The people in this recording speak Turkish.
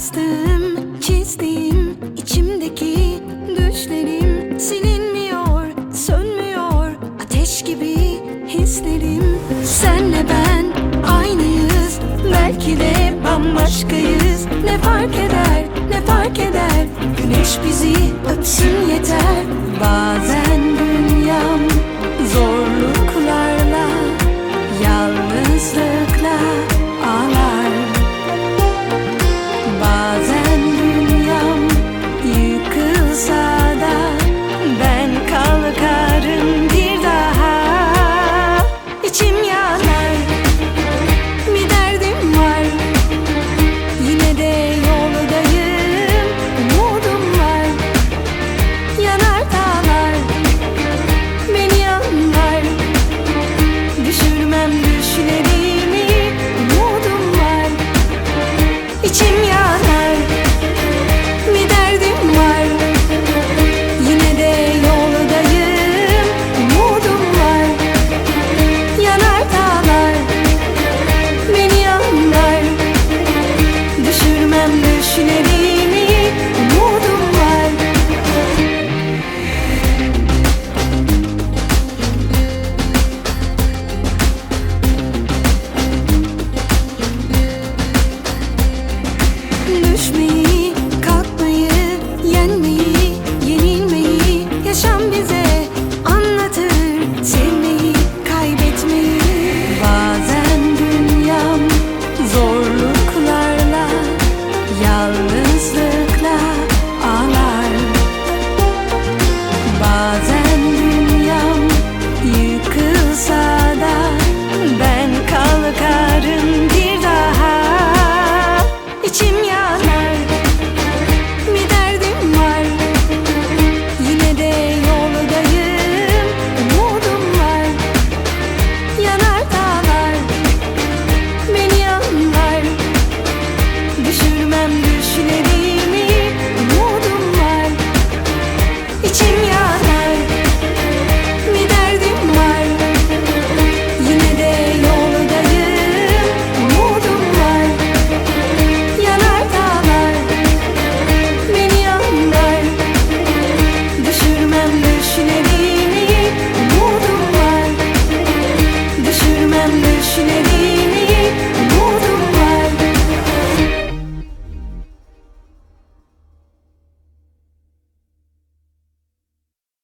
Yazdığım, çizdiğim, içimdeki düşlerim silinmiyor, sönmüyor ateş gibi hislerim. Senle ben aynıyız, belki de bambaşkayız. Ne fark eder, ne fark eder, güneş bizi öpsün yeter. Bazen dünyam zorluklarla, yalnızlıkla ağlar. Bazen dünyam yıkılsa da ben kalkarım bir daha. İçim yanar, bir derdim var, yine de yoldayım. Umudum var, yanar dağlar, beni anlar. Düşürmem düşlerimi, umudum var. İçim yanar, bir derdim var, yine de yoldayım. Umudum var, yanar dağlar, beni anlar. Düşürmem düşlerimi, umudum var. Düşmeyi, kalkmayı, yenmeyi, yenilmeyi yaşam bize anlatır. Sevmeyi, kaybetmeyi. Bazen dünyam zorluklarla, yalnızlıkla ağlar. Bazen dünyam yıkılsa da ben kalkarım bir daha. İçim yanar, bir derdim var, yine de yoldayım. Umudum var, yanar dağlar, beni anlar. Düşürmem düşlerimi, umudum var. İçim